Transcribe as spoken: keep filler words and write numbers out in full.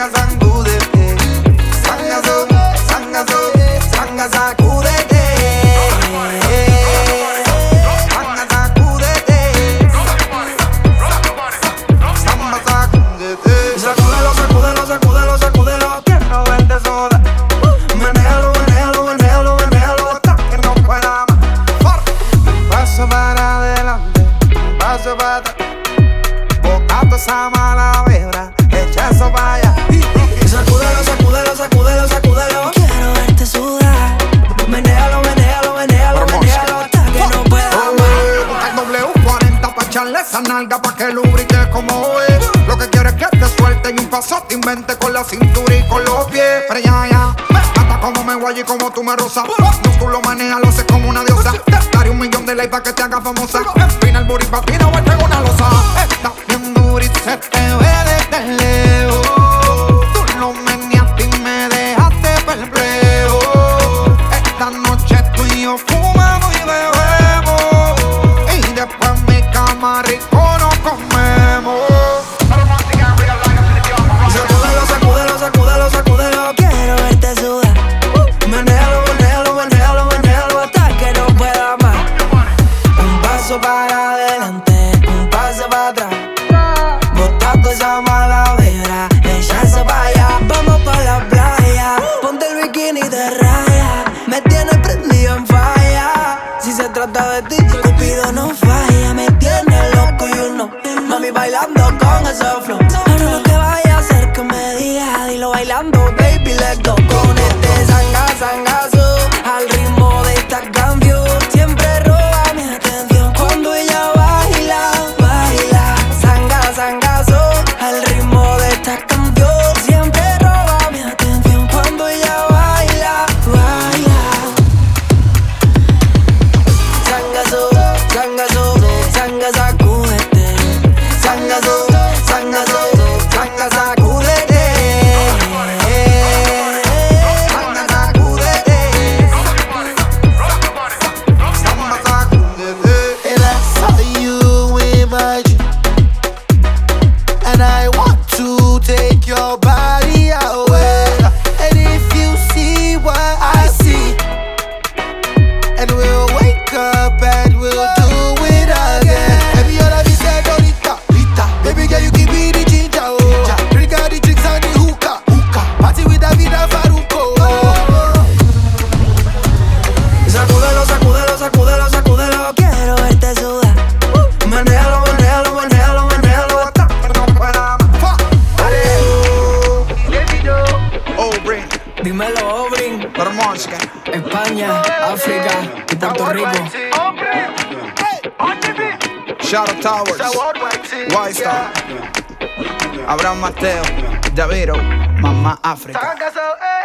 Sanga, sangúdete. Sangazo, sangazo, sanga, sacúdete. Sanga, sacúdete. Samba, sacúdete. Sacúdelo, sacúdelo, sacúdelo, sacúdelo. Quiero verte sola. Menéalo, menéalo, menéalo, menéalo hasta que no pueda más. Paso para adelante, paso para atrás. Botando esa mala vibra, echa eso para allá. Sacúdelo, sacúdelo, sacúdelo, sacúdelo. Quiero verte sudar. Menéalo, menéalo, menéalo, menéalo hasta que no pueda más. Busca el W cuarenta pa' echarle esa nalga pa' que lubrique como es. Lo que quiero es que te suelte y un paso te invente con la cintura y con los pies. Pero ya, ya, me mata como me guay y como tú me rozas. Músculo maneja, lo sé como una diosa. Te daré un millón de likes pa' que te haga famosa. Espina el booty pa' ti, no vuelve una losa. Está bien dura y se te ve desde lejos. Tú lo meneaste y me dejaste perplejo. Esta noche tú y yo fumamos y bebemos. Y después en mi cama rico nos comemos. Sacúdelo, sacúdelo, sacúdelo, sacúdelo. Quiero verte sudar. Menéalo, menéalo, menéalo, menéalo hasta que no pueda más. Un paso para adelante, un paso para atrás. Botando esa mala vibra, echa eso para allá. Vamos pa' la playa. Ponte el bikini de raya. Me tienes prendido en falla. Si se trata de ti, Cupido no falla. Me tiene loco y uno, mami bailando con ese flow. Ahora lo que vaya a hacer que me diga, dilo bailando, baby, let's go. Con este zanga, zangazo, al ritmo de esta canción. Siempre roba mi atención cuando ella baila, baila. Zanga, zangazo, Al ritmo de esta canción siempre roba mi atención cuando ella baila, baila. zangazo, zangazo, zanga, sacúdete. Zangazo, zangazo, zanga, sacúdete. Zanga, sacúdete. Samba, sacúdete. And I saw you in my dream, and I want to take your body away. And if you see what I see, and we'll wake up and we'll do it again. Baby, you're la señorita, baby girl, you give me the ginger, oh. Drink all the drinks and the hookah, party with David and Faruko. Sacúdelo, sacúdelo, sacúdelo, sacúdelo. Quiero verte sudar. Menéalo, menéalo, menéalo, menéalo hasta que no pueda más. Oh, Brin, Dímelo, Obrin. Bermonska. España, África y Puerto Rico. Shadow Towers, White Star, Abraham Mateo, Daviro, Mamá África.